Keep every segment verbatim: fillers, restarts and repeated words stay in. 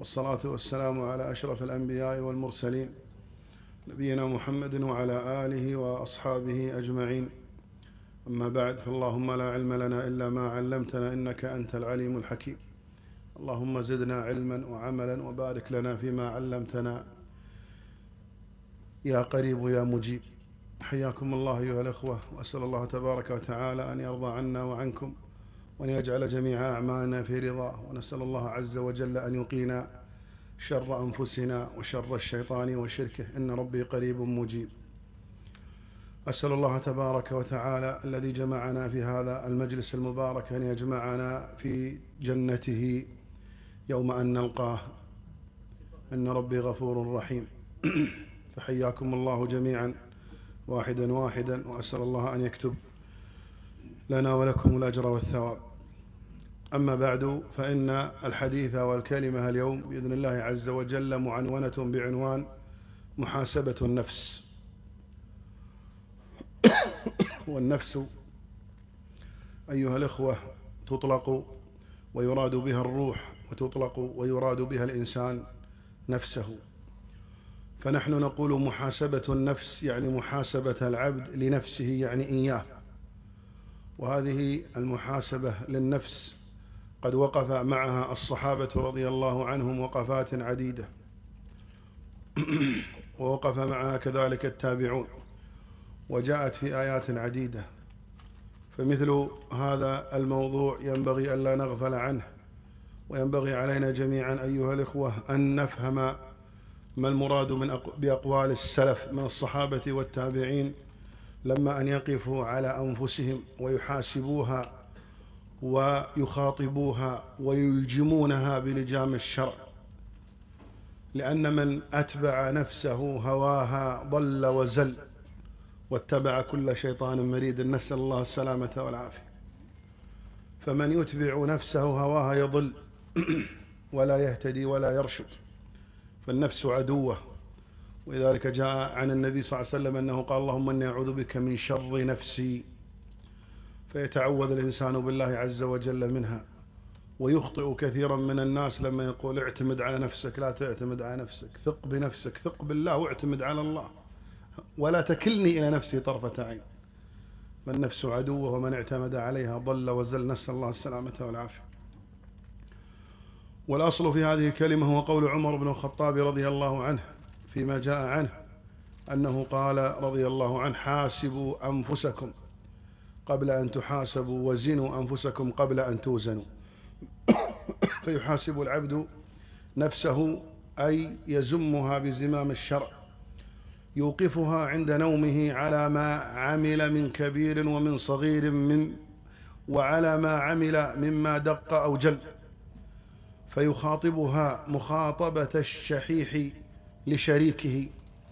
والصلاة والسلام على أشرف الأنبياء والمرسلين نبينا محمد وعلى آله وأصحابه أجمعين. أما بعد، فاللهم لا علم لنا إلا ما علمتنا إنك أنت العليم الحكيم. اللهم زدنا علما وعملا وبارك لنا فيما علمتنا يا قريب يا مجيب. حياكم الله أيها الأخوة، وأسأل الله تبارك وتعالى أن يرضى عنا وعنكم وأن يجعل جميع أعمالنا في رضاه، ونسأل الله عز وجل أن يقينا شر أنفسنا وشر الشيطان وشركه، إن ربي قريب مجيب. أسأل الله تبارك وتعالى الذي جمعنا في هذا المجلس المبارك أن يجمعنا في جنته يوم أن نلقاه، إن ربي غفور رحيم. فحياكم الله جميعا واحدا واحدا، وأسأل الله أن يكتب لنا ولكم الأجر والثواب. أما بعد، فإن الحديث والكلمة اليوم بإذن الله عز وجل معنونة بعنوان محاسبة النفس. والنفس أيها الأخوة تطلق ويراد بها الروح، وتطلق ويراد بها الإنسان نفسه. فنحن نقول محاسبة النفس يعني محاسبة العبد لنفسه، يعني إياه. وهذه المحاسبة للنفس قد وقف معها الصحابة رضي الله عنهم وقفات عديدة، ووقف معها كذلك التابعون، وجاءت في آيات عديدة. فمثل هذا الموضوع ينبغي أن لا نغفل عنه، وينبغي علينا جميعا أيها الإخوة أن نفهم ما المراد من بأقوال السلف من الصحابة والتابعين لما أن يقفوا على أنفسهم ويحاسبوها ويخاطبوها ويلجمونها بلجام الشرع. لأن من أتبع نفسه هواها ضل وزل، واتبع كل شيطان مريد، نسأل الله السلامة والعافية. فمن يتبع نفسه هواها يضل ولا يهتدي ولا يرشد، فالنفس عدوة. ولذلك جاء عن النبي صلى الله عليه وسلم أنه قال: اللهم إني أعوذ بك من شر نفسي. فيتعوذ الإنسان بالله عز وجل منها. ويخطئ كثيرا من الناس لما يقول اعتمد على نفسك. لا تعتمد على نفسك، ثق بنفسك، ثق بالله واعتمد على الله، ولا تكلني إلى نفسي طرفة عين. فالنفس عدوة، ومن اعتمد عليها ضل وزل، نسأل الله السلامة والعافية. والأصل في هذه الكلمة هو قول عمر بن الخطاب رضي الله عنه فيما جاء عنه أنه قال رضي الله عنه: حاسبوا أنفسكم قبل أن تحاسبوا، وزنوا أنفسكم قبل أن توزنوا. فيحاسب العبد نفسه، أي يزمها بزمام الشرع، يوقفها عند نومه على ما عمل من كبير ومن صغير، من وعلى ما عمل مما دق أو جل. فيخاطبها مخاطبة الشحيح لشريكه،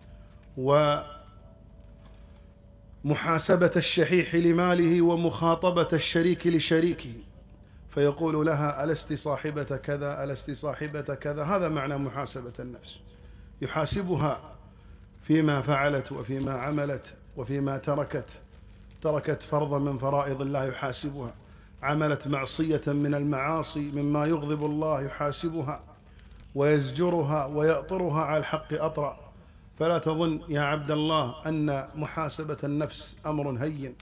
ومحاسبة الشحيح لماله، ومخاطبة الشريك لشريكه. فيقول لها: ألست صاحبة كذا، ألست صاحبة كذا. هذا معنى محاسبة النفس. يحاسبها فيما فعلت وفيما عملت وفيما تركت. تركت فرضا من فرائض الله يحاسبها، عملت معصية من المعاصي مما يغضب الله يحاسبها، ويزجرها ويأطرها على الحق أطرا. فلا تظن يا عبد الله أن محاسبة النفس أمر هين.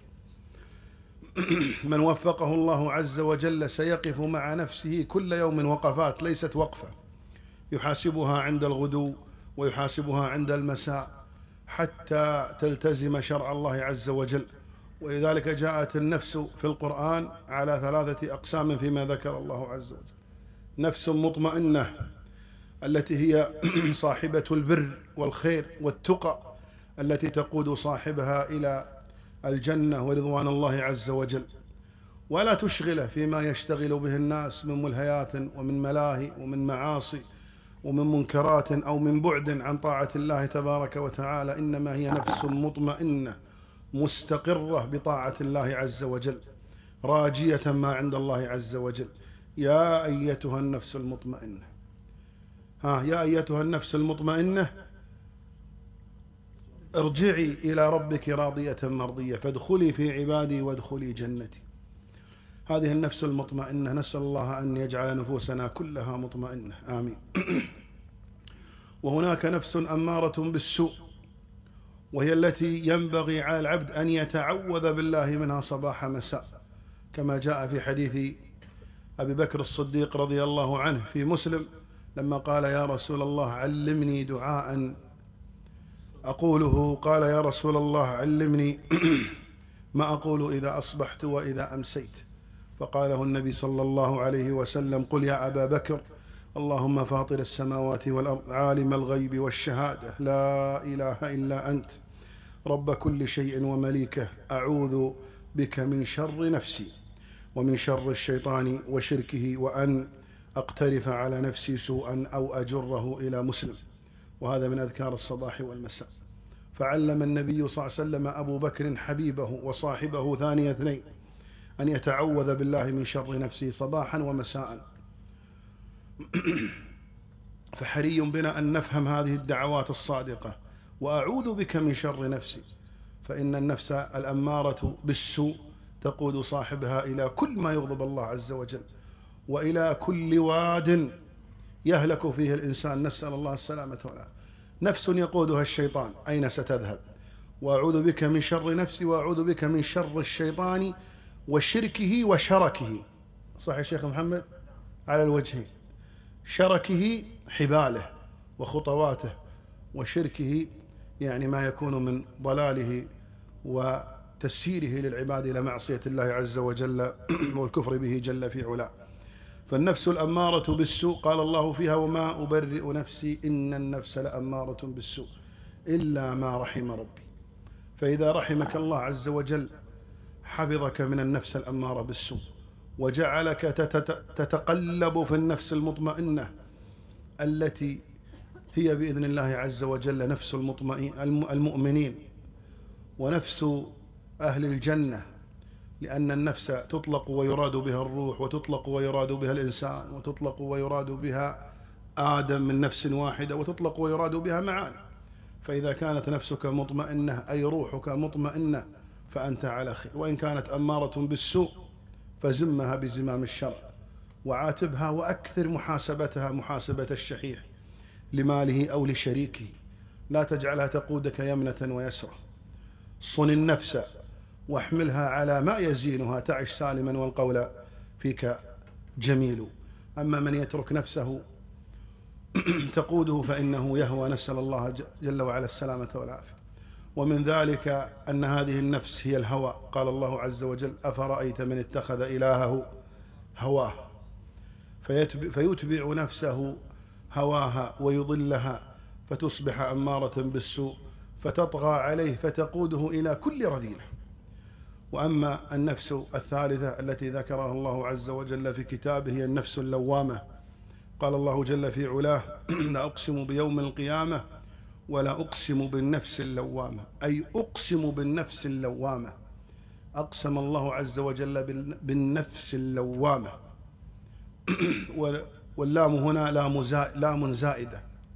من وفقه الله عز وجل سيقف مع نفسه كل يوم وقفات، ليست وقفة، يحاسبها عند الغدو ويحاسبها عند المساء، حتى تلتزم شرع الله عز وجل. ولذلك جاءت النفس في القرآن على ثلاثة أقسام فيما ذكر الله عز وجل: نفس مطمئنة التي هي صاحبة البر والخير والتقى، التي تقود صاحبها إلى الجنة ورضوان الله عز وجل، ولا تشغله فيما يشتغل به الناس من ملهيات ومن ملاهي ومن معاصي ومن منكرات أو من بعد عن طاعة الله تبارك وتعالى. إنما هي نفس مطمئنة مستقرة بطاعة الله عز وجل، راجية ما عند الله عز وجل. يا أيتها النفس المطمئنة، ها يا أيتها النفس المطمئنة ارجعي إلى ربك راضية مرضية، فادخلي في عبادي وادخلي جنتي. هذه النفس المطمئنة نسأل الله أن يجعل نفوسنا كلها مطمئنة، آمين. وهناك نفس أمارة بالسوء، وهي التي ينبغي على العبد أن يتعوذ بالله منها صباح مساء، كما جاء في حديث أبي بكر الصديق رضي الله عنه في مسلم لما قال يا رسول الله علمني دعاء أقوله، قال يا رسول الله علمني ما أقول إذا أصبحت وإذا أمسيت، فقاله النبي صلى الله عليه وسلم قل يا أبا بكر اللهم فاطر السماوات والأرض عالم الغيب والشهادة لا إله إلا أنت رب كل شيء ومليكه أعوذ بك من شر نفسي ومن شر الشيطان وشركه وأن أقترف على نفسي سوءا أو أجره إلى مسلم. وهذا من أذكار الصباح والمساء. فعلم النبي صلى الله عليه وسلم أبو بكر حبيبه وصاحبه ثاني اثنين أن يتعوذ بالله من شر نفسه صباحا ومساء. فحري بنا أن نفهم هذه الدعوات الصادقة، وأعوذ بك من شر نفسي، فإن النفس الأمارة بالسوء تقود صاحبها إلى كل ما يغضب الله عز وجل، وإلى كل واد يهلك فيه الإنسان، نسأل الله السلامة والعافية. نفس يقودها الشيطان أين ستذهب؟ وأعوذ بك من شر نفسي وأعوذ بك من شر الشيطان وشركه وشركه. صح يا شيخ محمد؟ على الوجهين، شركه حباله وخطواته، وشركه يعني ما يكون من ضلاله وتسييره للعباد إلى معصية الله عز وجل والكفر به جل في علاه. فالنفس الأمارة بالسوء قال الله فيها وما أبرئ نفسي إن النفس لأمارة بالسوء إلا ما رحم ربي. فإذا رحمك الله عز وجل حفظك من النفس الأمارة بالسوء، وجعلك تتقلب في النفس المطمئنة التي هي بإذن الله عز وجل نفس المؤمنين ونفس أهل الجنة، لأن النفس تطلق ويراد بها الروح، وتطلق ويراد بها الإنسان، وتطلق ويراد بها آدم من نفس واحدة، وتطلق ويراد بها معان. فإذا كانت نفسك مطمئنة أي روحك مطمئنة فأنت على خير، وإن كانت أمارة بالسوء فزمها بزمام الشر وعاتبها، وأكثر محاسبتها محاسبة الشحيح لماله أو لشريكه، لا تجعلها تقودك يمنة ويسرى. صن النفس واحملها على ما يزينها تعش سالما والقول فيك جميل. أما من يترك نفسه تقوده فإنه يهوى، نسأل الله جل وعلا السلامة والعافية. ومن ذلك أن هذه النفس هي الهوى. قال الله عز وجل أفرأيت من اتخذ إلهه هواه فيتبع نفسه هواها ويضلها فتصبح أمارة بالسوء فتطغى عليه فتقوده إلى كل رذيلة. وأما النفس الثالثة التي ذكرها الله عز وجل في كتابه هي النفس اللوامة. قال الله جل في علاه لا أقسم بيوم القيامة ولا أقسم بالنفس اللوامة، أي أقسم بالنفس اللوامة. أقسم الله عز وجل بالنفس اللوامة، واللام هنا لام زائدة،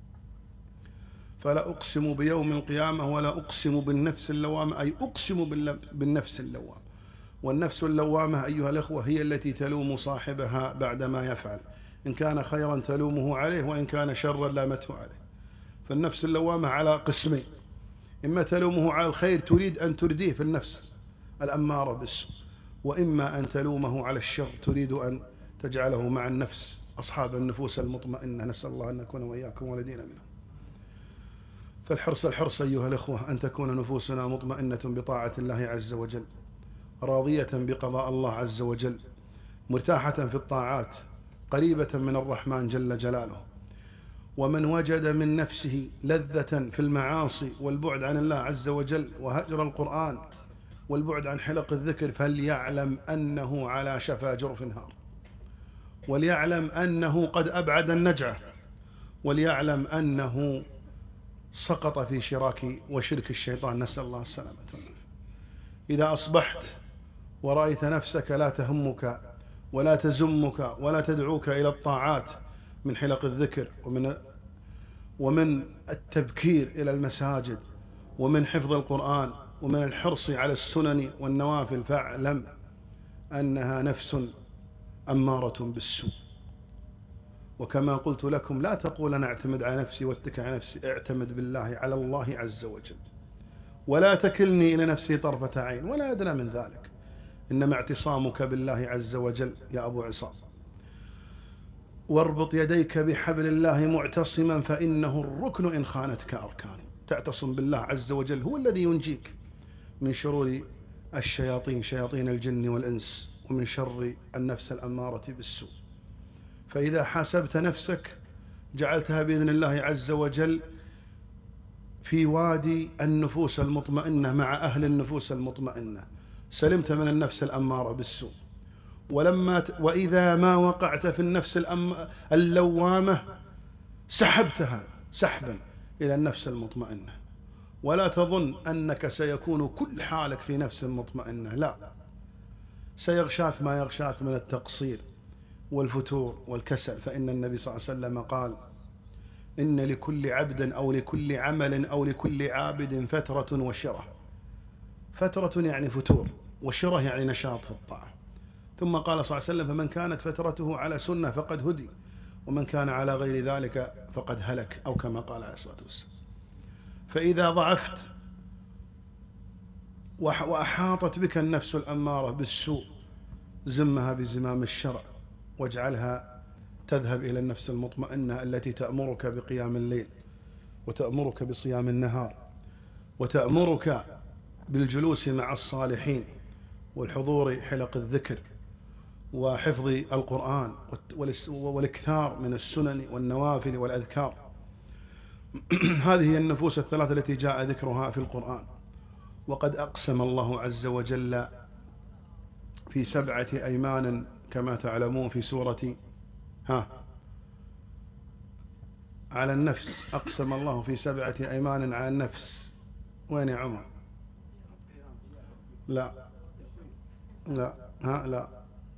فلا أقسم بيوم القيامة ولا أقسم بالنفس اللوامة، أي أقسم بالنفس اللوامة. والنفس اللوامة أيها الأخوة هي التي تلوم صاحبها بعدما يفعل، إن كان خيرا تلومه عليه، وإن كان شرا لامته عليه. فالنفس اللوامة على قسمين، إما تلومه على الخير تريد أن ترديه في النفس الأمارة بالسوء، وإما أن تلومه على الشر تريد أن تجعله مع النفس أصحاب النفوس المطمئنة. نسأل الله أن نكون وإياكم ولدينا منه. فالحرص الحرص أيها الأخوة أن تكون نفوسنا مطمئنة بطاعة الله عز وجل، راضية بقضاء الله عز وجل، مرتاحة في الطاعات، قريبة من الرحمن جل جلاله. ومن وجد من نفسه لذة في المعاصي والبعد عن الله عز وجل وهجر القرآن والبعد عن حلق الذكر فليعلم أنه على شفا جرف نهار، وليعلم أنه قد أبعد النجعة، وليعلم أنه سقط في شراك وشرك الشيطان، نسأل الله السلامة والعافية. إذا أصبحت ورأيت نفسك لا تهمك ولا تزمك ولا تدعوك إلى الطاعات من حلق الذكر ومن ومن التبكير إلى المساجد ومن حفظ القرآن ومن الحرص على السنن والنوافل، فاعلم أنها نفس أمارة بالسوء. وكما قلت لكم لا تقول أنا أعتمد على نفسي واتكل على نفسي، اعتمد بالله على الله عز وجل، ولا تكلني إلى نفسي طرفة عين ولا أدنى من ذلك، إنما اعتصامك بالله عز وجل يا أبو عصام. واربط يديك بحبل الله معتصما فإنه الركن إن خانتك أركان. تعتصم بالله عز وجل، هو الذي ينجيك من شرور الشياطين، شياطين الجن والإنس، ومن شر النفس الأمارة بالسوء. فإذا حاسبت نفسك جعلتها بإذن الله عز وجل في وادي النفوس المطمئنة مع أهل النفوس المطمئنة، سلمت من النفس الأمارة بالسوء. ولما ت... وإذا ما وقعت في النفس الأم... اللوامة سحبتها سحبا إلى النفس المطمئنة. ولا تظن أنك سيكون كل حالك في نفس مطمئنة، لا، سيغشاك ما يغشاك من التقصير والفتور والكسل. فإن النبي صلى الله عليه وسلم قال إن لكل عبد أو لكل عمل أو لكل عابد فترة وشرة. فترة يعني فتور، وشرة يعني نشاط في الطاعة. ثم قال صلى الله عليه وسلم فمن كانت فترته على سنة فقد هدي، ومن كان على غير ذلك فقد هلك، أو كما قال عليه الصلاة والسلام. فإذا ضعفت وأحاطت بك النفس الأمارة بالسوء زمها بزمام الشرع، واجعلها تذهب إلى النفس المطمئنة التي تأمرك بقيام الليل، وتأمرك بصيام النهار، وتأمرك بالجلوس مع الصالحين، والحضور حلق الذكر، وحفظ القرآن، والإكثار من السنن والنوافل والأذكار. هذه هي النفوس الثلاثة التي جاء ذكرها في القرآن. وقد أقسم الله عز وجل في سبعة أيمان كما تعلمون في سورة ها على النفس. أقسم الله في سبعة أيمان على النفس. وين يا عمر؟ لا لا ها لا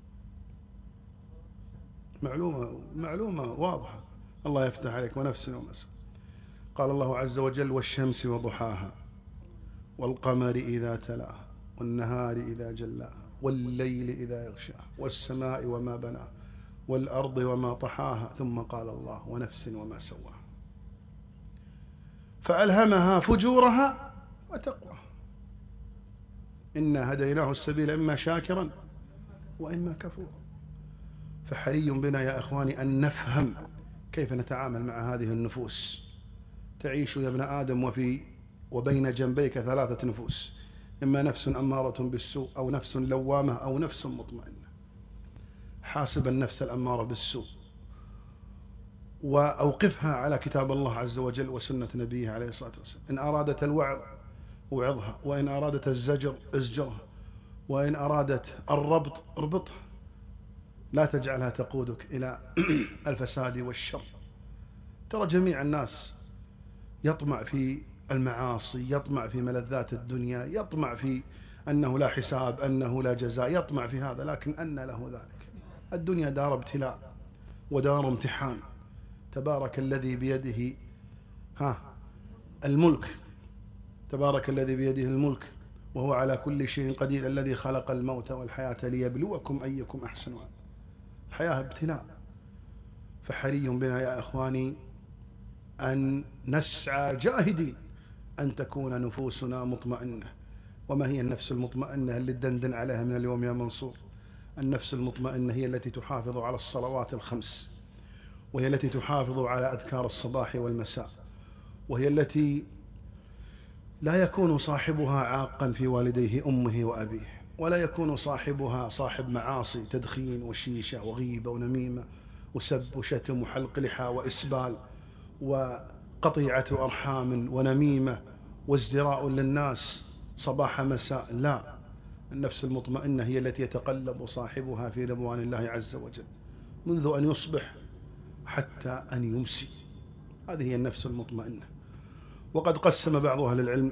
معلومة معلومة واضحة، الله يفتح عليك. ونفس وما سوى. قال الله عز وجل والشمس وضحاها والقمر إذا تلاها والنهار إذا جلاها والليل إذا يغشاها والسماء وما بناها والأرض وما طحاها. ثم قال الله ونفس وما سواها فألهمها فجورها وتقواها إنا هديناه السبيل إما شاكرا وإما كفورا. فحري بنا يا إخواني أن نفهم كيف نتعامل مع هذه النفوس. تعيش يا ابن آدم وفي وبين جنبيك ثلاثة نفوس، إما نفس أمارة بالسوء أو نفس لوامة أو نفس مطمئنة. حاسب النفس الأمارة بالسوء وأوقفها على كتاب الله عز وجل وسنة نبيه عليه الصلاة والسلام. إن أرادت الوعظ وعظها، وإن أرادت الزجر ازجرها، وإن أرادت الربط اربطها. لا تجعلها تقودك إلى الفساد والشر. ترى جميع الناس يطمع في المعاصي، يطمع في ملذات الدنيا، يطمع في أنه لا حساب، أنه لا جزاء، يطمع في هذا. لكن أن له ذلك؟ الدنيا دار ابتلاء ودار امتحان. تبارك الذي بيده ها الملك، تبارك الذي بيده الملك وهو على كل شيء قدير، الذي خلق الموت والحياة ليبلوكم أيكم أحسن عملا. الحياة ابتلاء. فحري بنا يا إخواني أن نسعى جاهدين أن تكون نفوسنا مطمئنة. وما هي النفس المطمئنة اللي تدندن عليها من اليوم يا منصور؟ النفس المطمئنة هي التي تحافظ على الصلوات الخمس، وهي التي تحافظ على أذكار الصباح والمساء، وهي التي لا يكون صاحبها عاقا في والديه أمه وأبيه، ولا يكون صاحبها صاحب معاصي تدخين وشيشة وغيبة ونميمة وسب وشتم وحلق لحى وإسبال وقطيعة أرحام ونميمة وازدراء للناس صباح مساء. لا، النفس المطمئنة هي التي يتقلب صاحبها في رضوان الله عز وجل منذ أن يصبح حتى أن يمسي. هذه هي النفس المطمئنة. وقد قسم بعض أهل العلم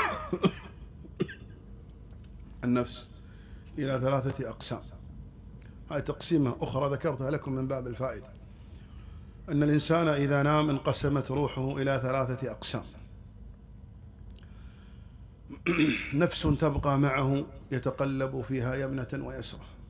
النفس إلى ثلاثة أقسام. هذه تقسيمة أخرى ذكرتها لكم من باب الفائدة. أن الإنسان إذا نام انقسمت روحه إلى ثلاثة أقسام. نفس تبقى معه يتقلب فيها يمنة ويسرة،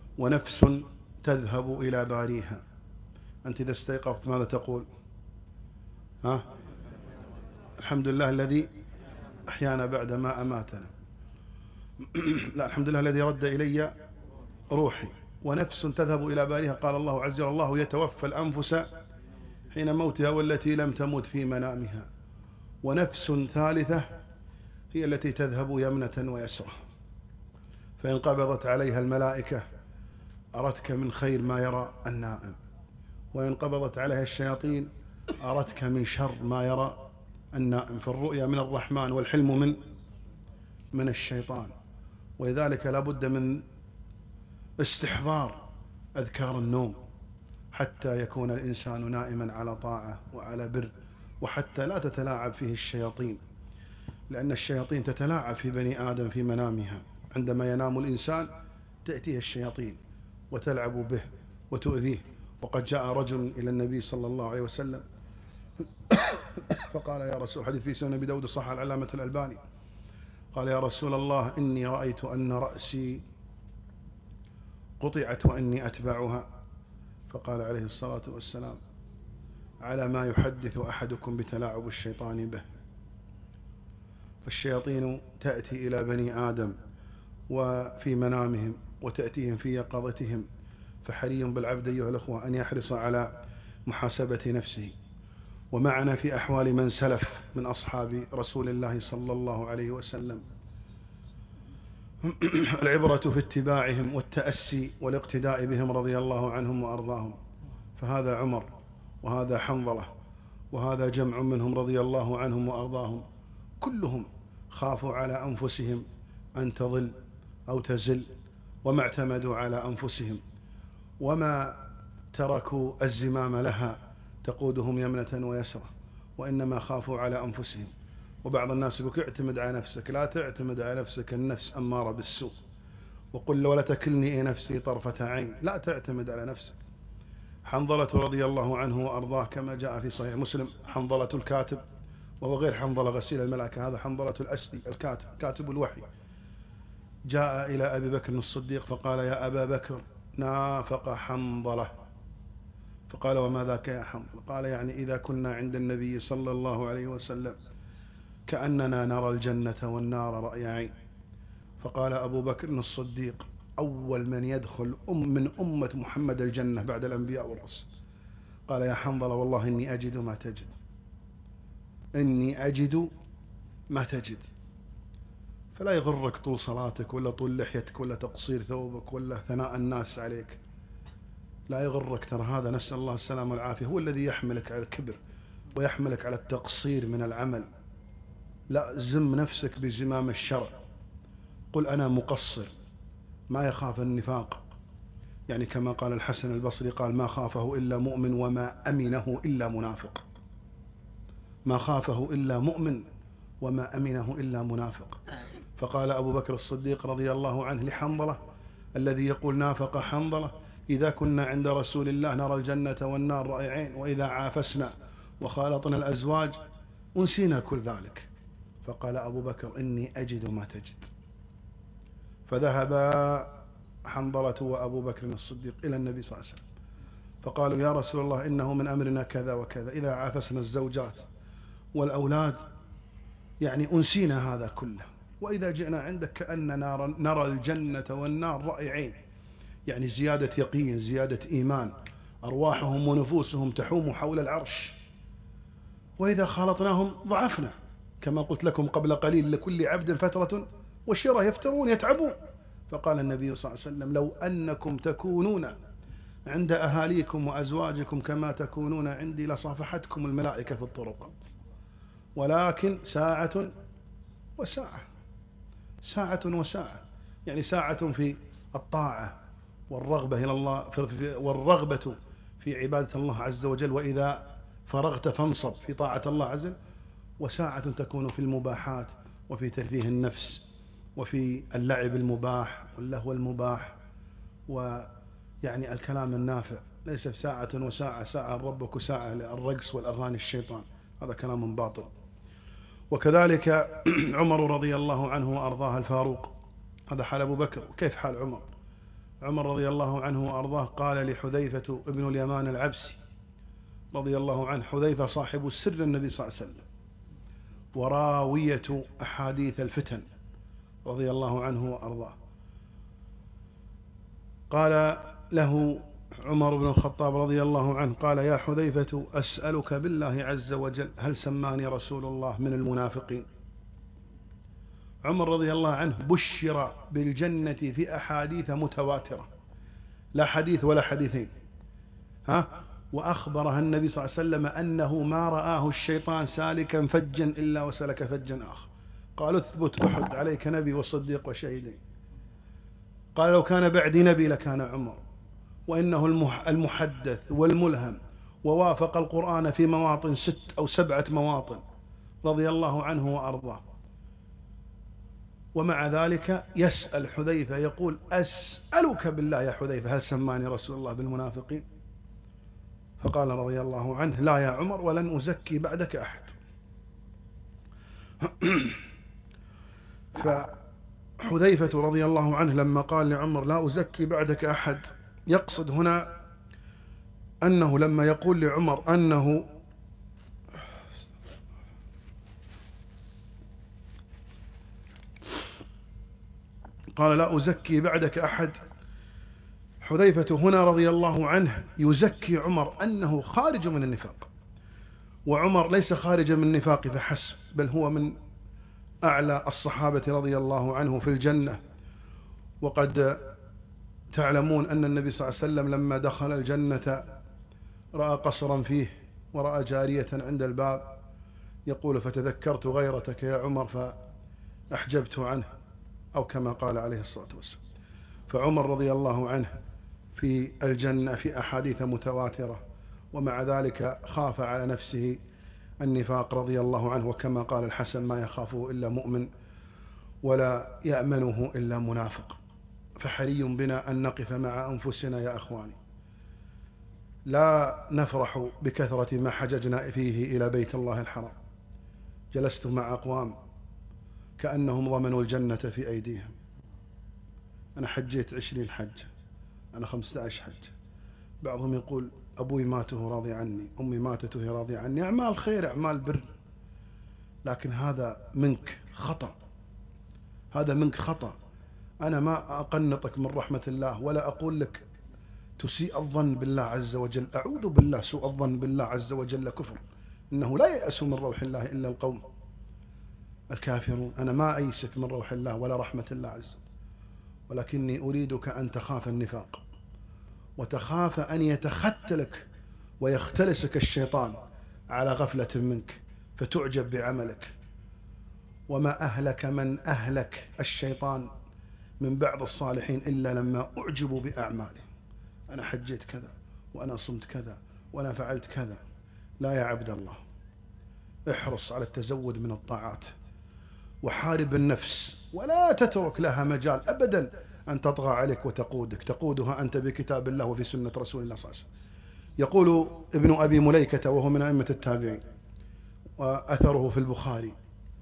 ونفس تذهب إلى باريها. أنت إذا استيقظت ماذا تقول؟ ها؟ الحمد لله الذي أحيانا بعد ما أماتنا. لا، الحمد لله الذي رد إلي روحي. ونفس تذهب إلى باريها، قال الله عز وجل: الله يتوفى الأنفس حين موتها والتي لم تمت في منامها. ونفس ثالثة هي التي تذهب يمنة ويسرة، فإن قبضت عليها الملائكة أردك من خير ما يرى النائم، وإن قبضت عليها الشياطين أردك من شر ما يرى النائم. فالرؤيا من الرحمن والحلم من من الشيطان. ولذلك لا بد من استحضار أذكار النوم حتى يكون الإنسان نائما على طاعة وعلى بر، وحتى لا تتلاعب فيه الشياطين، لأن الشياطين تتلاعب في بني آدم في منامها. عندما ينام الإنسان تأتيه الشياطين وتلعب به وتؤذيه. وقد جاء رجل إلى النبي صلى الله عليه وسلم فقال: يا رسول، حديث في سنن أبي داود صح العلامة الألباني، قال: يا رسول الله، إني رأيت أن رأسي قطعت وإني أتبعها. فقال عليه الصلاة والسلام: على ما يحدث أحدكم بتلاعب الشيطان به. فالشياطين تأتي إلى بني آدم وفي منامهم وتأتيهم في يقظتهم، فحري بالعبد أيها الأخوة أن يحرص على محاسبة نفسه. ومعنا في أحوال من سلف من أصحاب رسول الله صلى الله عليه وسلم العبرة في اتباعهم والتأسي والاقتداء بهم رضي الله عنهم وأرضاهم. فهذا عمر، وهذا حنظلة، وهذا جمع منهم رضي الله عنهم وأرضاهم، كلهم خافوا على أنفسهم أن تضل أو تزل، وما اعتمدوا على أنفسهم، وما تركوا الزمام لها تقودهم يمنة ويسرة، وإنما خافوا على أنفسهم. وبعض الناس يقول: اعتمد على نفسك. لا تعتمد على نفسك، النفس أمارة بالسوء. وقل: ولا تكلني نفسي طرفة عين. لا تعتمد على نفسك. حنظلة رضي الله عنه وأرضاه كما جاء في صحيح مسلم، حنظلة الكاتب، وهو غير حنظلة غسيل الملائكة، هذا حنظلة الأسدي الكاتب، كاتب الوحي، جاء إلى أبي بكر الصديق فقال: يا أبا بكر، نافق حنظلة. فقال: وما ذاك يا حنظلة؟ قال: يعني إذا كنا عند النبي صلى الله عليه وسلم كأننا نرى الجنة والنار رأي عين. فقال أبو بكر الصديق: أول من يدخل أم من أمة محمد الجنة بعد الأنبياء والرسل. قال: يا حنظلة، والله إني أجد ما تجد، إني أجد ما تجد. فلا يغرك طول صلاتك ولا طول لحيتك ولا تقصير ثوبك ولا ثناء الناس عليك، لا يغرك. ترى هذا نسأل الله السلامة والعافية هو الذي يحملك على الكبر ويحملك على التقصير من العمل. لا، زم نفسك بزمام الشرع، قل أنا مقصر، ما يخاف النفاق. يعني كما قال الحسن البصري قال: ما خافه إلا مؤمن وما أمنه إلا منافق. ما خافه إلا مؤمن وما أمنه إلا منافق. فقال أبو بكر الصديق رضي الله عنه لحنظلة الذي يقول: نافق حنظلة: إذا كنا عند رسول الله نرى الجنة والنار رأي عين، وإذا عافسنا وخالطنا الأزواج أنسينا كل ذلك. فقال أبو بكر: إني أجد ما تجد. فذهب حنظلة وأبو بكر الصديق إلى النبي صلى الله عليه وسلم فقالوا: يا رسول الله، إنه من أمرنا كذا وكذا، إذا عافسنا الزوجات والأولاد يعني أنسينا هذا كله، وإذا جئنا عندك كأننا نرى الجنة والنار رأي عين. يعني زيادة يقين، زيادة إيمان، أرواحهم ونفوسهم تحوم حول العرش. وإذا خالطناهم ضعفنا، كما قلت لكم قبل قليل: لكل عبد فترة والشرى يفترون يتعبون. فقال النبي صلى الله عليه وسلم: لو أنكم تكونون عند أهاليكم وأزواجكم كما تكونون عندي لصافحتكم الملائكة في الطرقات، ولكن ساعة وساعة، ساعة وساعة، يعني ساعة في الطاعة والرغبة إلى الله والرغبة في عبادة الله عز وجل، وإذا فرغت فانصب في طاعة الله عز وجل، وساعة تكون في المباحات وفي ترفيه النفس وفي اللعب المباح واللهو المباح ويعني الكلام النافع. ليس في ساعة وساعة، ساعة ربك وساعة الرقص والأغاني الشيطان، هذا كلام باطل. وكذلك عمر رضي الله عنه وأرضاه الفاروق، هذا حال أبو بكر. وكيف حال عمر؟ عمر رضي الله عنه وأرضاه قال لحذيفة ابن اليمان العبسي رضي الله عنه، حذيفة صاحب سر النبي صلى الله عليه وسلم وراوية أحاديث الفتن رضي الله عنه وأرضاه، قال له عمر بن الخطاب رضي الله عنه قال: يا حذيفة أسألك بالله عز وجل هل سماني رسول الله من المنافقين؟ عمر رضي الله عنه بشر بالجنة في أحاديث متواترة، لا حديث ولا حديثين، ها وأخبرها النبي صلى الله عليه وسلم أنه ما رآه الشيطان سالكا فجا إلا وسلك فجا آخر. قال: اثبت أحد عليك نبي وصديق وشهيدين. قال: لو كان بعدي نبي لكان عمر، وإنه المحدث والملهم ووافق القرآن في مواطن ست أو سبعة مواطن رضي الله عنه وأرضاه. ومع ذلك يسأل حذيفة يقول: أسألك بالله يا حذيفة هل سماني رسول الله بالمنافقين؟ فقال رضي الله عنه: لا يا عمر، ولن أزكي بعدك أحد. فحذيفة رضي الله عنه لما قال لعمر: لا أزكي بعدك أحد، يقصد هنا أنه لما يقول لعمر أنه قال: لا أزكي بعدك أحد، حذيفة هنا رضي الله عنه يزكي عمر أنه خارج من النفاق، وعمر ليس خارج من النفاق فحسب، بل هو من أعلى الصحابة رضي الله عنه في الجنة. وقد تعلمون أن النبي صلى الله عليه وسلم لما دخل الجنة رأى قصرا فيه ورأى جارية عند الباب، يقول: فتذكرت غيرتك يا عمر فأحجبت عنه، أو كما قال عليه الصلاة والسلام. فعمر رضي الله عنه في الجنة في أحاديث متواترة، ومع ذلك خاف على نفسه النفاق رضي الله عنه، وكما قال الحسن: ما يخافه إلا مؤمن ولا يأمنه إلا منافق. فحري بنا أن نقف مع أنفسنا يا أخواني، لا نفرح بكثرة ما حججنا فيه إلى بيت الله الحرام. جلست مع أقوام كأنهم ضمنوا الجنة في أيديهم. أنا حجيت عشرين حج، أنا خمسة عشر حج. بعضهم يقول: أبوي ماته راضي عني، أمي ماتت وهي راضية عني. أعمال خير، أعمال بر، لكن هذا منك خطأ، هذا منك خطأ. أنا ما أقنطك من رحمة الله، ولا أقول لك تسيء الظن بالله عز وجل، أعوذ بالله، سوء الظن بالله عز وجل كفر، إنه لا يأس من روح الله إلا القوم الكافرون. أنا ما أيسك من روح الله ولا رحمة الله عز وجل، ولكني أريدك أن تخاف النفاق، وتخاف أن يتختلك ويختلسك الشيطان على غفلة منك فتعجب بعملك. وما أهلك من أهلك الشيطان من بعض الصالحين إلا لما أعجبوا بأعماله. أنا حجيت كذا، وأنا صمت كذا، وأنا فعلت كذا. لا يا عبد الله، احرص على التزود من الطاعات، وحارب النفس، ولا تترك لها مجال أبدا أن تطغى عليك وتقودك. تقودها أنت بكتاب الله وفي سنة رسول الله صلى الله عليه وسلم. يقول ابن أبي مليكة وهو من أئمة التابعين وأثره في البخاري،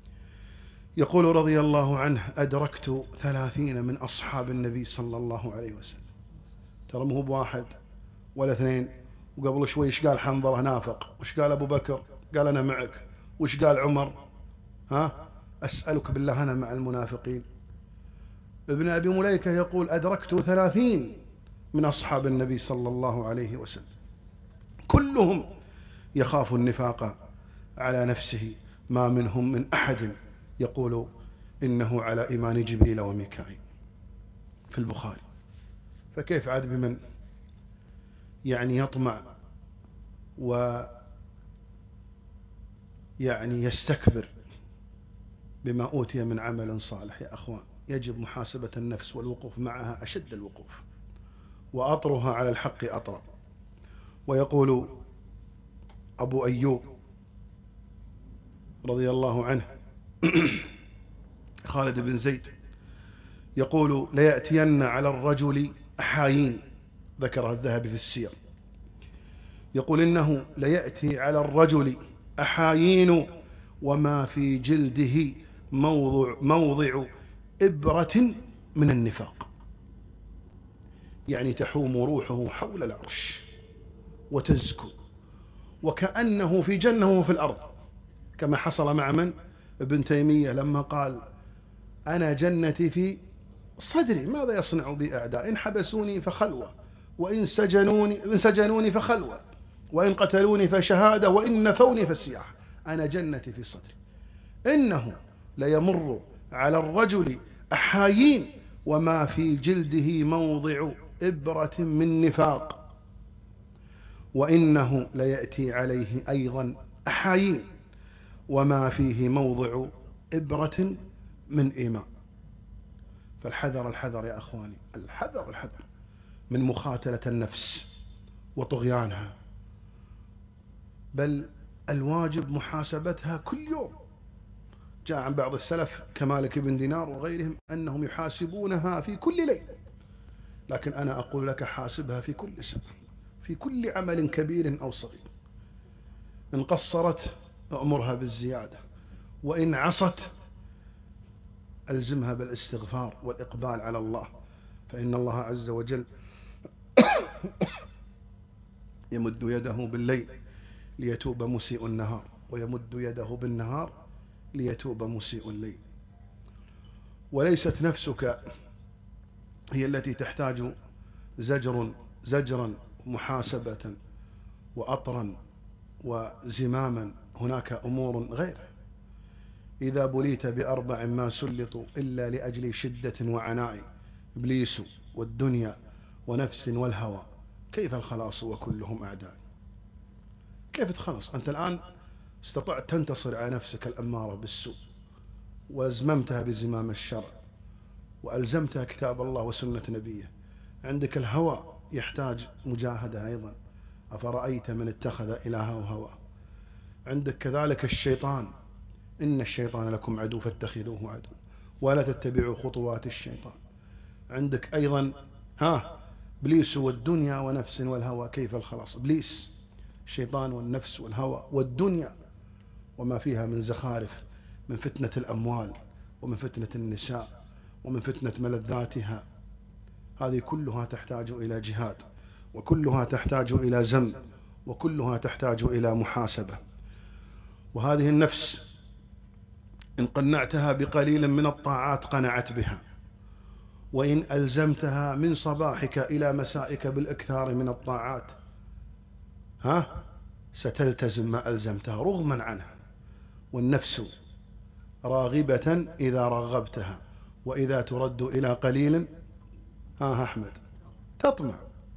يقول رضي الله عنه: أدركت ثلاثين من أصحاب النبي صلى الله عليه وسلم. ترى مو بواحد ولا اثنين. وقبل شوي ايش قال حنظلة نافق، وش قال أبو بكر؟ قال أنا معك. وش قال عمر؟ ها أسألك بالله أنا مع المنافقين. ابن أبي مليكة يقول: أدركت ثلاثين من أصحاب النبي صلى الله عليه وسلم، كلهم يخاف النفاق على نفسه، ما منهم من أحد يقول إنه على إيمان جبريل وميكائيل، في البخاري. فكيف عاد بمن يعني يطمع ويعني يستكبر بما أوتي من عمل صالح؟ يا أخوان، يجب محاسبة النفس والوقوف معها أشد الوقوف، وأطرها على الحق أطرا. ويقول أبو أيوب رضي الله عنه خالد بن زيد يقول: ليأتين على الرجل أحايين، ذكرها الذهبي في السير، يقول: إنه ليأتي على الرجل أحايين وما في جلده موضع, موضع إبرة من النفاق. يعني تحوم روحه حول العرش وتزكو، وكأنه في جنة وفي الأرض، كما حصل مع من؟ ابن تيمية لما قال أنا جنتي في صدري، ماذا يصنع بي أعداء؟ إن حبسوني فخلوة، وإن سجنوني, إن سجنوني فخلوة، وإن قتلوني فشهادة، وإن نفوني فالسياحة، أنا جنتي في صدري. إنه ليمر على الرجل أحايين وما في جلده موضع إبرة من نفاق، وإنه ليأتي عليه أيضا أحايين وما فيه موضع إبرة من إيمان. فالحذر الحذر يا أخواني، الحذر الحذر من مخاتلة النفس وطغيانها، بل الواجب محاسبتها كل يوم. جاء عن بعض السلف كمالك بن دينار وغيرهم أنهم يحاسبونها في كل ليل، لكن أنا أقول لك حاسبها في كل ساعة، في كل عمل كبير أو صغير. إن قصرت أمرها بالزيادة، وإن عصت ألزمها بالاستغفار والإقبال على الله، فإن الله عز وجل يمد يده بالليل ليتوب مسيء النهار، ويمد يده بالنهار ليتوب مسيء الليل. وليست نفسك هي التي تحتاج زجر زجرا محاسبة وأطرا وزماما، هناك أمور غير. إذا بليت بأربع ما سلطوا إلا لأجل شدة وعناء، إبليس والدنيا ونفس والهوى، كيف الخلاص وكلهم أعداء؟ كيف تخلص؟ أنت الآن استطعت تنتصر على نفسك الأمارة بالسوء، وازممتها بزمام الشرع، وألزمتها كتاب الله وسنة نبيه. عندك الهوى يحتاج مجاهدة أيضا، أفرأيت من اتخذ إلهه هواه. عندك كذلك الشيطان، إن الشيطان لكم عدو فاتخذوه عدو ولا تتبعوا خطوات الشيطان. عندك أيضا ها إبليس والدنيا ونفس والهوى، كيف الخلاص؟ إبليس، الشيطان والنفس والهوى والدنيا وما فيها من زخارف، من فتنة الأموال ومن فتنة النساء ومن فتنة ملذاتها، هذه كلها تحتاج إلى جهاد، وكلها تحتاج إلى زم، وكلها تحتاج إلى محاسبة. وهذه النفس إن قنعتها بقليل من الطاعات قنعت بها، وإن ألزمتها من صباحك إلى مسائك بالإكثار من الطاعات ها ستلتزم ما ألزمتها رغما عنها. والنفس راغبة إذا رغبتها، وإذا ترد إلى قليل ها أحمد تطمع.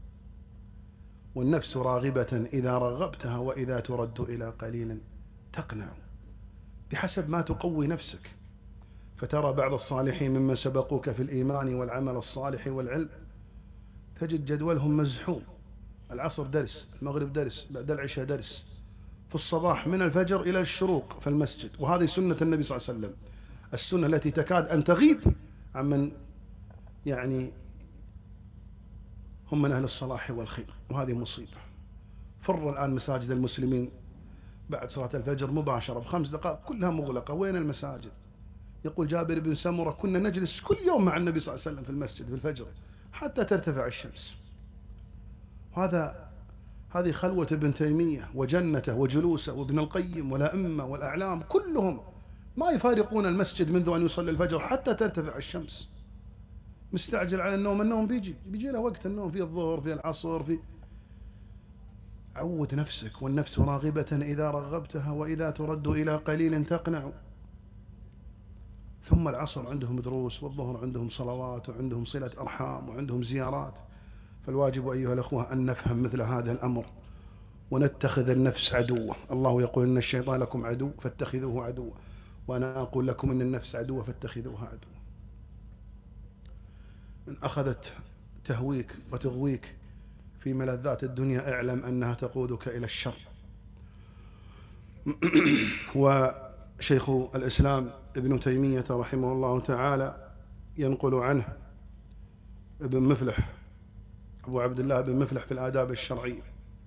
والنفس راغبة إذا رغبتها، وإذا ترد إلى قليل تقنع، بحسب ما تقوي نفسك. فترى بعض الصالحين ممن سبقوك في الإيمان والعمل الصالح والعلم تجد جدولهم مزحوم، العصر درس، المغرب درس، بعد العشاء درس، في الصباح من الفجر إلى الشروق في المسجد. وهذه سنة النبي صلى الله عليه وسلم، السنة التي تكاد أن تغيب عمن يعني هم من أهل الصلاح والخير، وهذه مصيبة. فر الآن مساجد المسلمين بعد صلاة الفجر مباشرة بخمس دقائق كلها مغلقة. وين المساجد؟ يقول جابر بن سمرة كنا نجلس كل يوم مع النبي صلى الله عليه وسلم في المسجد في الفجر حتى ترتفع الشمس. هذا هذه خلوة ابن تيمية وجنته وجلوسه وابن القيم والأئمة والأعلام، كلهم ما يفارقون المسجد منذ أن يصلي الفجر حتى ترتفع الشمس. مستعجل على النوم، النوم بيجي بيجي له وقت النوم، في الظهر في العصر في. عود نفسك، والنفس راغبة إذا رغبتها، وإذا ترد إلى قليل تقنع. ثم العصر عندهم دروس، والظهر عندهم صلوات، وعندهم صلة أرحام، وعندهم زيارات. فالواجب أيها الأخوة أن نفهم مثل هذا الأمر، ونتخذ النفس عدوة. الله يقول إن الشيطان لكم عدو فاتخذوه عدوا، وأنا أقول لكم إن النفس عدوة فاتخذوها عدوا. إن أخذت تهويك وتغويك في ملذات الدنيا اعلم أنها تقودك إلى الشر. وشيخ الإسلام ابن تيمية رحمه الله تعالى ينقل عنه ابن مفلح، أبو عبد الله بن مفلح في الآداب الشرعية،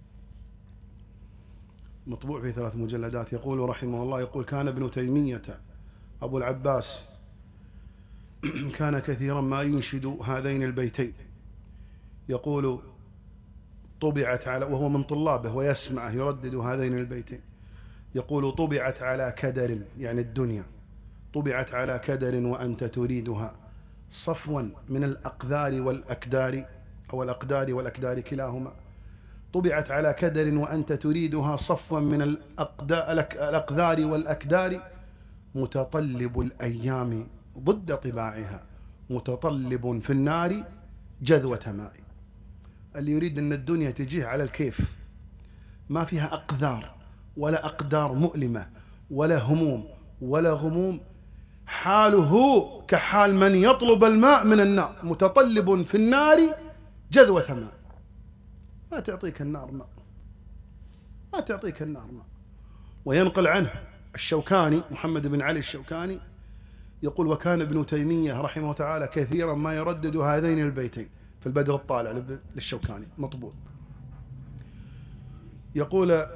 مطبوع في ثلاث مجلدات، يقول رحمه الله، يقول كان ابن تيمية أبو العباس كان كثيرا ما ينشد هذين البيتين: يقول طبعت على، وهو من طلابه ويسمعه يردد هذين البيتين، يقول طبعت على كدر، يعني الدنيا، طبعت على كدر وأنت تريدها صفوا من الأقذار والأكدار، أو الأقدار والأكدار كلاهما. طبعت على كدر وأنت تريدها صفوا من الأقذار والأكدار، متطلب الأيام ضد طباعها، متطلب في النار جذوة ماء. اللي يريد أن الدنيا تجيه على الكيف، ما فيها أقذار ولا أقدار مؤلمة ولا هموم ولا غموم، حاله كحال من يطلب الماء من النار، متطلب في النار جذوة ماء. ما تعطيك النار ماء، ما تعطيك النار ماء. وينقل عنه الشوكاني، محمد بن علي الشوكاني، يقول وكان ابن تيمية رحمه تعالى كثيرا ما يردد هذين البيتين في البدر الطالع للشوكاني مطبوع. يقول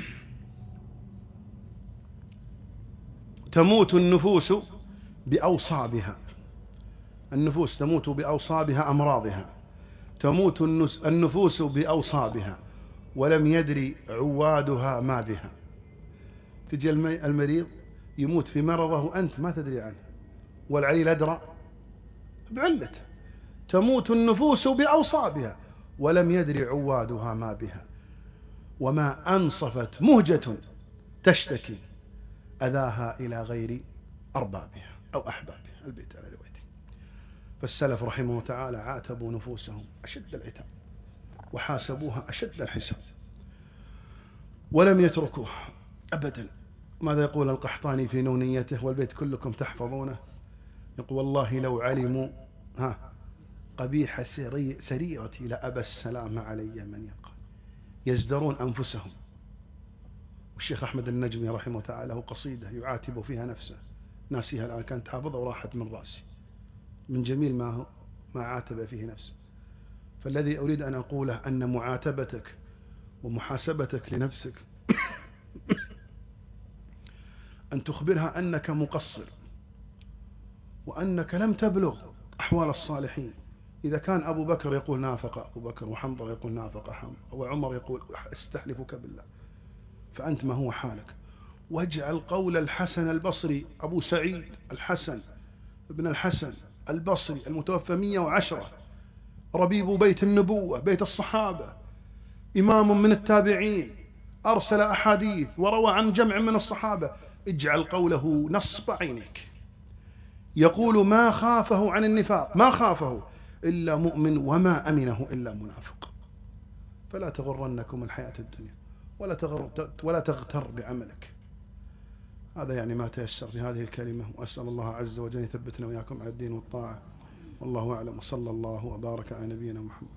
تموت النفوس بأوصابها، النفوس تموت بأوصابها أمراضها، تموت النفوس بأوصابها ولم يدري عوادها ما بها. تجي المريض يموت في مرضه وأنت ما تدري عنه، والعليل أدرى بعلته. تموت النفوس بأوصابها ولم يدري عوادها ما بها، وما أنصفت مهجة تشتكي أذاها إلى غير أربابها أو أحبابها. البيت على روايتي. فالسلف رحمه تعالى عاتبوا نفوسهم أشد العتاب وحاسبوها أشد الحساب، ولم يتركوها أبدا. ماذا يقول القحطاني في نونيته، والبيت كلكم تحفظونه؟ يقول والله لو علموا ها قبيح سري سريرتي لأبى السلام علي من يلقى، يزدرون أنفسهم. والشيخ أحمد النجمي رحمه تعالى له قصيدة يعاتب فيها نفسه، ناسيها الآن، كانت حافظة وراحت من رأسي من جميل ما هو ما عاتب فيه نفسه. فالذي أريد أن أقوله أن معاتبتك ومحاسبتك لنفسك أن تخبرها أنك مقصر وأنك لم تبلغ أحوال الصالحين. إذا كان أبو بكر يقول نافق أبو بكر، وحنظل يقول نافق حنظل، وعمر يقول استحلفك بالله، فأنت ما هو حالك. واجعل قول الحسن البصري، أبو سعيد الحسن ابن الحسن البصري المتوفى مئة وعشرة، ربيب بيت النبوة بيت الصحابة، إمام من التابعين، أرسل أحاديث وروى عن جمع من الصحابة، اجعل قوله نصب عينيك. يقول ما خافه عن النفاق، ما خافه إلا مؤمن وما أمنه إلا منافق. فلا تغرنكم الحياة الدنيا ولا تغر ولا تغتر بعملك. هذا يعني ما تيسر في هذه الكلمة، وأسأل الله عز وجل يثبتنا وإياكم على الدين والطاعة، والله أعلم، وصلى الله وبارك على نبينا محمد.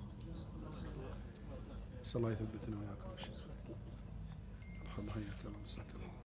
صلى الله يثبتنا وإياكم. مرحبا، حياك الله.